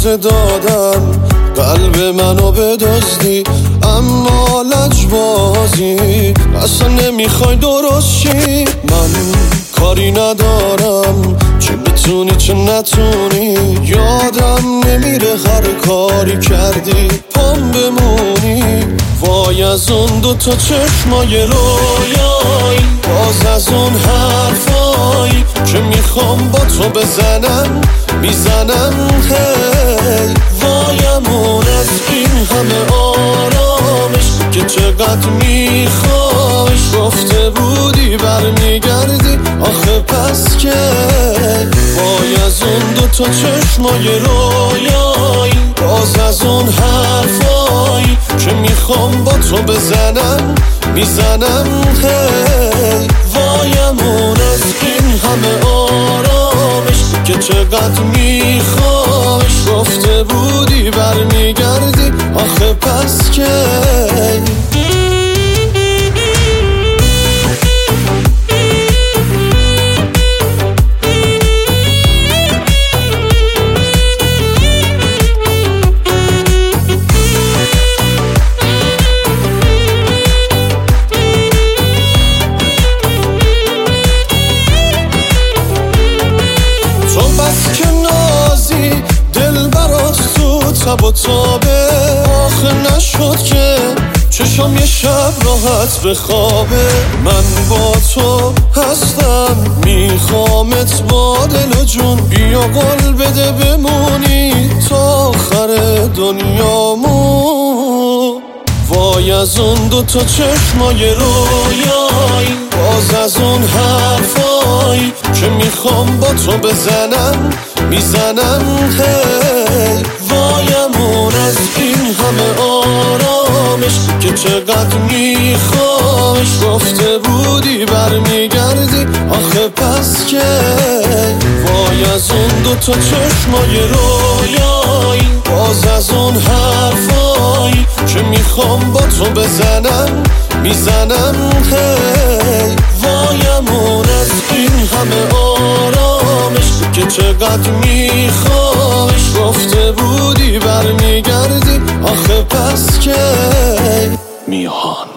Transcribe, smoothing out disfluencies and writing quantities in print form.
روزه دادم قلب منو بدزدی، اما لجبازی اصلا نمیخوای درست شی. من کاری ندارم، چه بتونی چه نتونی، یادم نمیره هر کاری کردی پام بمونی. وای از اون دوتا چشمای رویای، باز از اون حرفای که میخوام با تو بزنم میزنم. هی وایمون از این همه آرامش که چقدر میخوایش، گفته بودی برمیگردی آخه پس که. وای از اون دوتا چشمای رویای، باز از اون حرفای که میخوام با تو بزنم میزنم. هی وایمون از این همه آرامش که چقدر میخوایش، گفته بودی برمیگردی آخه پس که. تب و تابه آخه نشد که چشم یه شب راحت بخوابه. من با تو هستم میخوامت با دل و جون، بیا قول بده بمونی تا آخر دنیامو. وای از اون دوتا چشمای رویای، باز از اون حرفای که میخوام با تو بزنم میزنم. هی وایمون از این همه آرامش که چقدر میخوایش، گفته بودی برمیگردی آخه پس که. وای از اون دوتا چشمای رویای، باز از اون حرفای که میخوام با تو بزنم میزنم. هی وایمون از این همه آرامش که چقدر میخوایش، گفته بودی برمیگردی آخه پس که. میهان